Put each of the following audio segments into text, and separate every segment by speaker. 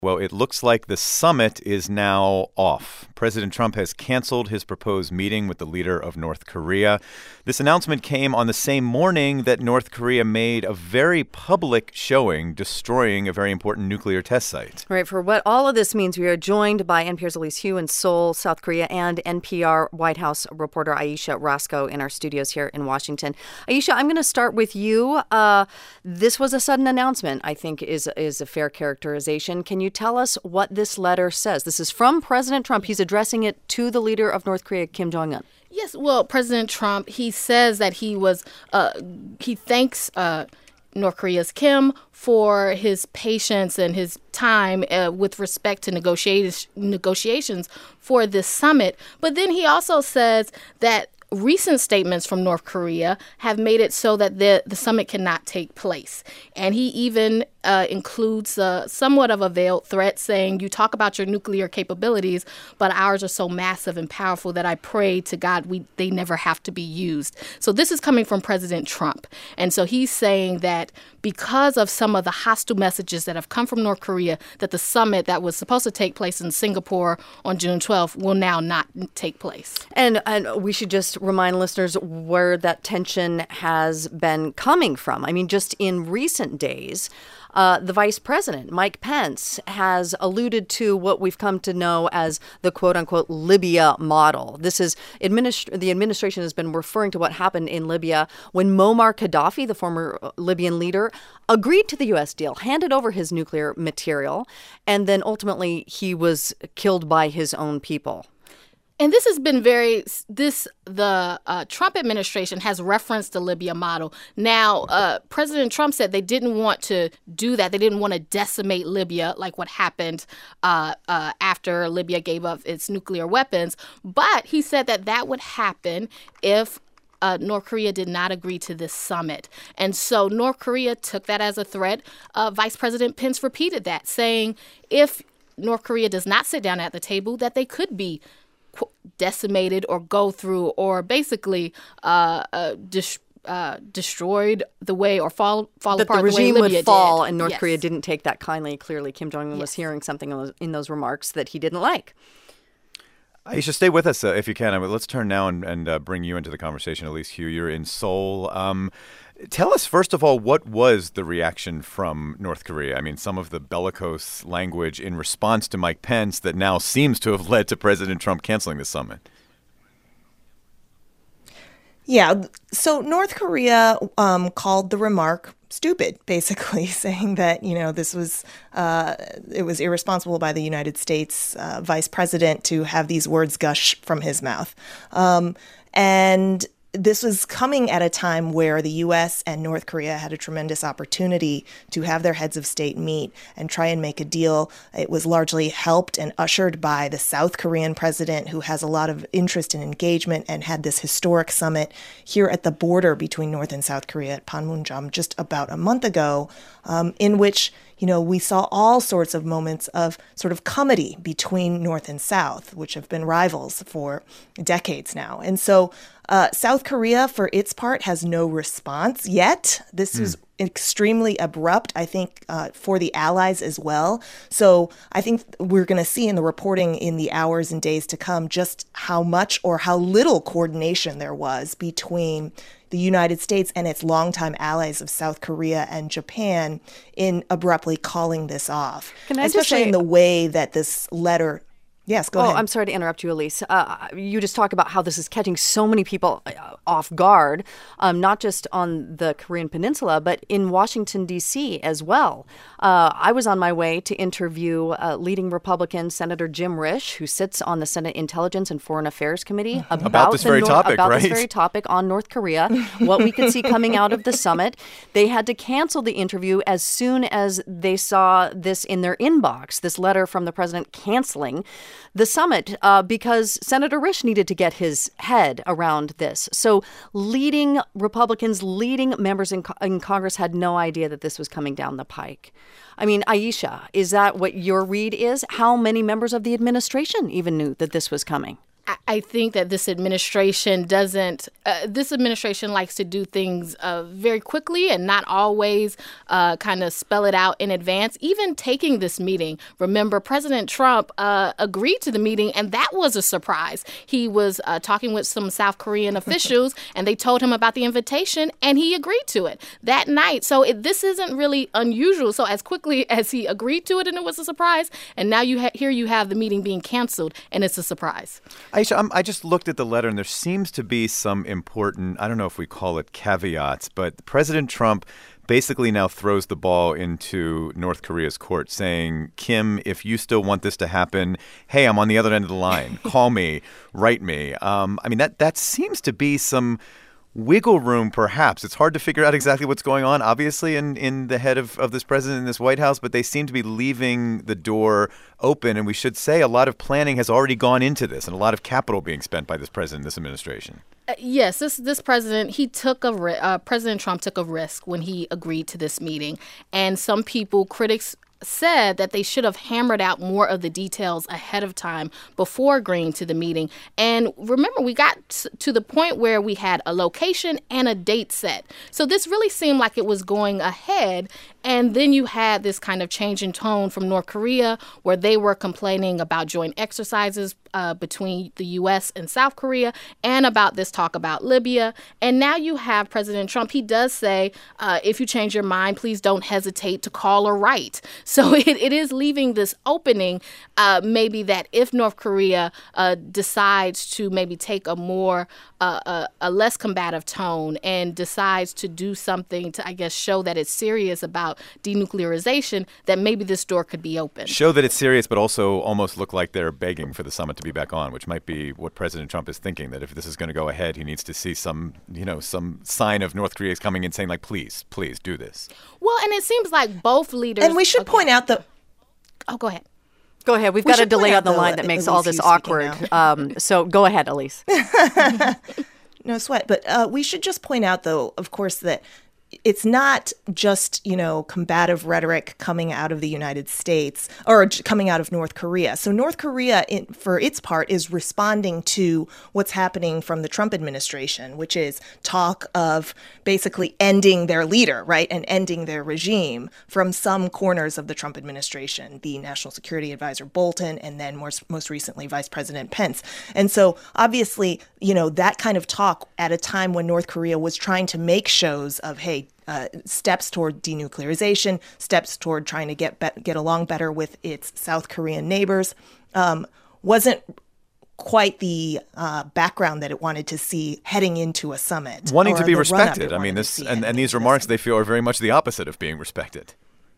Speaker 1: Well, it looks like the summit is now off. President Trump has canceled his proposed meeting with the leader of North Korea. This announcement came on the same morning that North Korea made a very public showing, destroying a very important nuclear test site.
Speaker 2: Right. For what all of this means, we are joined by NPR's Elise Hu in Seoul, South Korea, and NPR White House reporter Ayesha Rascoe in our studios here in Washington. Ayesha, I'm going to start with you. This was a sudden announcement, I think is a fair characterization. Can you tell us what this letter says? This is from President Trump. He's addressing it to the leader of North Korea, Kim Jong-un.
Speaker 3: Yes, well, President Trump, he says that he thanks North Korea's Kim for his patience and his time with respect to negotiations for this summit. But then he also says that recent statements from North Korea have made it so that the summit cannot take place. And he even includes somewhat of a veiled threat saying, you talk about your nuclear capabilities, but ours are so massive and powerful that I pray to God they never have to be used. So this is coming from President Trump. And so he's saying that because of some of the hostile messages that have come from North Korea, that the summit that was supposed to take place in Singapore on June 12th will now not take place.
Speaker 2: And we should just remind listeners where that tension has been coming from. I mean, just in recent days, the vice president, Mike Pence, has alluded to what we've come to know as the quote-unquote Libya model. This is the administration has been referring to what happened in Libya when Muammar Gaddafi, the former Libyan leader, agreed to the U.S. deal, handed over his nuclear material, and then ultimately he was killed by his own people.
Speaker 3: And this has been the Trump administration has referenced the Libya model. Now, President Trump said they didn't want to do that. They didn't want to decimate Libya like what happened after Libya gave up its nuclear weapons. But he said that would happen if North Korea did not agree to this summit. And so North Korea took that as a threat. Vice President Pence repeated that, saying if North Korea does not sit down at the table, that they could be decimated or go through or basically destroyed the way or fall apart the way Libya did.
Speaker 2: The regime would fall, and North Korea didn't take that kindly. Clearly, Kim Jong-un was hearing something in those remarks that he didn't like.
Speaker 1: Ayesha, stay with us if you can. Let's turn now and bring you into the conversation. Elise Hu, you're in Seoul. Tell us, first of all, what was the reaction from North Korea? I mean, some of the bellicose language in response to Mike Pence that now seems to have led to President Trump canceling the summit.
Speaker 4: Yeah, so North Korea called the remark stupid, basically, saying that, this was it was irresponsible by the United States vice president to have these words gush from his mouth. And this was coming at a time where the U.S. and North Korea had a tremendous opportunity to have their heads of state meet and try and make a deal. It was largely helped and ushered by the South Korean president, who has a lot of interest and engagement and had this historic summit here at the border between North and South Korea at Panmunjom just about a month ago, in which we saw all sorts of moments of sort of comedy between North and South, which have been rivals for decades now. And so South Korea, for its part, has no response yet. This is extremely abrupt, I think, for the allies as well. So I think we're going to see in the reporting in the hours and days to come just how much or how little coordination there was between the United States and its longtime allies of South Korea and Japan in abruptly calling this off.
Speaker 2: Can I
Speaker 4: Especially
Speaker 2: just say,
Speaker 4: in the way that this letter... Yes, go ahead.
Speaker 2: I'm sorry to interrupt you, Elise. You just talk about how this is catching so many people off guard, not just on the Korean Peninsula, but in Washington, D.C. as well. I was on my way to interview leading Republican Senator Jim Risch, who sits on the Senate Intelligence and Foreign Affairs Committee, about this very topic, right? This very topic on North Korea, what we could see coming out of the summit. They had to cancel the interview as soon as they saw this in their inbox, this letter from the president canceling the summit because Senator Risch needed to get his head around this. So leading Republicans, leading members in Congress had no idea that this was coming down the pike. I mean, Ayesha, is that what your read is? How many members of the administration even knew that this was coming?
Speaker 3: I think that this administration this administration likes to do things very quickly and not always kind of spell it out in advance. Even taking this meeting, remember, President Trump agreed to the meeting, and that was a surprise. He was talking with some South Korean officials, and they told him about the invitation, and he agreed to it that night. So this isn't really unusual. So as quickly as he agreed to it, and it was a surprise, and now here you have the meeting being canceled, and it's a surprise.
Speaker 1: Aisha, I just looked at the letter, and there seems to be some important, I don't know if we call it caveats, but President Trump basically now throws the ball into North Korea's court saying, Kim, if you still want this to happen, hey, I'm on the other end of the line. Call me, write me. I mean, that seems to be some wiggle room, perhaps. It's hard to figure out exactly what's going on, obviously, in the head of this president in this White House, but they seem to be leaving the door open. And we should say a lot of planning has already gone into this and a lot of capital being spent by this president, this administration.
Speaker 3: Yes, this president, President Trump took a risk when he agreed to this meeting. And some critics said that they should have hammered out more of the details ahead of time before agreeing to the meeting. And remember, we got to the point where we had a location and a date set. So this really seemed like it was going ahead. And then you had this kind of change in tone from North Korea, where they were complaining about joint exercises between the U.S. and South Korea, and about this talk about Libya. And now you have President Trump. He does say, if you change your mind, please don't hesitate to call or write. So it is leaving this opening, maybe that if North Korea decides to maybe take a more a less combative tone and decides to do something to, I guess, show that it's serious about denuclearization, that maybe this door could be open.
Speaker 1: Show that it's serious, but also almost look like they're begging for the summit to be back on, which might be what President Trump is thinking, that if this is going to go ahead, he needs to see some sign of North Korea coming in saying, like, please do this.
Speaker 3: Well, and it seems like both leaders...
Speaker 4: And we should point out that...
Speaker 3: Oh, go ahead.
Speaker 2: Go ahead. We've got a delay on the line that makes all this awkward. So go ahead, Elise.
Speaker 4: No sweat. But we should just point out, though, of course, that it's not just, combative rhetoric coming out of the United States or coming out of North Korea. So North Korea, for its part, is responding to what's happening from the Trump administration, which is talk of basically ending their leader, right, and ending their regime from some corners of the Trump administration, the National Security Advisor Bolton, and then most recently Vice President Pence. And so obviously, that kind of talk at a time when North Korea was trying to make shows of, hey, steps toward denuclearization, steps toward trying to get along better with its South Korean neighbors, wasn't quite the background that it wanted to see heading into a summit.
Speaker 1: Wanting to be respected. I mean, these remarks, they feel, are very much the opposite of being respected.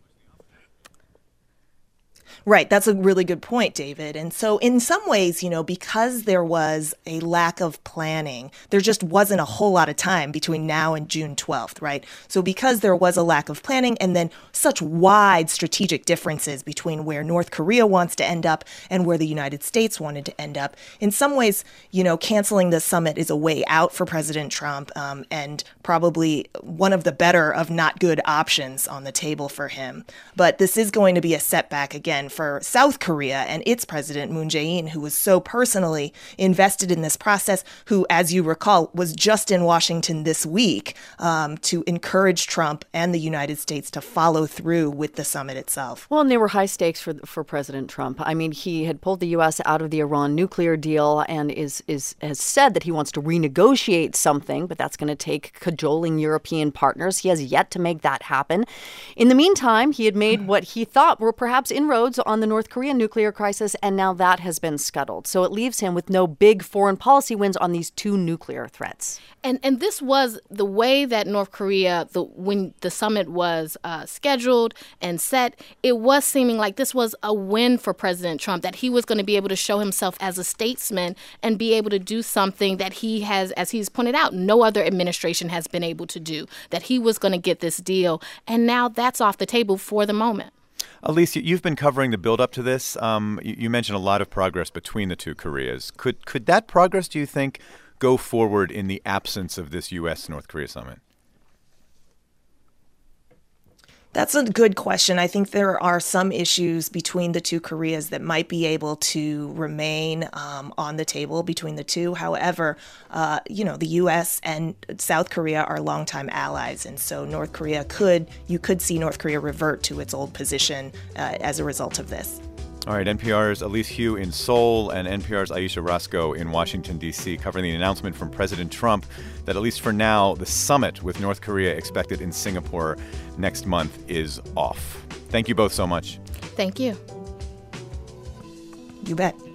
Speaker 4: Right. That's a really good point, David. And so in some ways, because there was a lack of planning, there just wasn't a whole lot of time between now and June 12th, right? So because there was a lack of planning and then such wide strategic differences between where North Korea wants to end up and where the United States wanted to end up, in some ways, canceling the summit is a way out for President Trump, and probably one of the better of not good options on the table for him. But this is going to be a setback again for South Korea and its president, Moon Jae-in, who was so personally invested in this process, who, as you recall, was just in Washington this week to encourage Trump and the United States to follow through with the summit itself.
Speaker 2: Well, and they were high stakes for President Trump. I mean, he had pulled the U.S. out of the Iran nuclear deal and has said that he wants to renegotiate something, but that's going to take cajoling European partners. He has yet to make that happen. In the meantime, he had made what he thought were perhaps inroads on the North Korean nuclear crisis, and now that has been scuttled. So it leaves him with no big foreign policy wins on these two nuclear threats.
Speaker 3: And this was the way that North Korea, when the summit was scheduled and set, it was seeming like this was a win for President Trump, that he was going to be able to show himself as a statesman and be able to do something that he has, as he's pointed out, no other administration has been able to do, that he was going to get this deal. And now that's off the table for the moment.
Speaker 1: Elise, you've been covering the build-up to this. You mentioned a lot of progress between the two Koreas. Could that progress, do you think, go forward in the absence of this U.S.-North Korea summit?
Speaker 4: That's a good question. I think there are some issues between the two Koreas that might be able to remain on the table between the two. However, the U.S. and South Korea are longtime allies, and so you could see North Korea revert to its old position as a result of this.
Speaker 1: All right, NPR's Elise Hu in Seoul and NPR's Ayesha Rascoe in Washington, D.C., covering the announcement from President Trump that, at least for now, the summit with North Korea expected in Singapore next month is off. Thank you both so much.
Speaker 3: Thank you.
Speaker 4: You bet.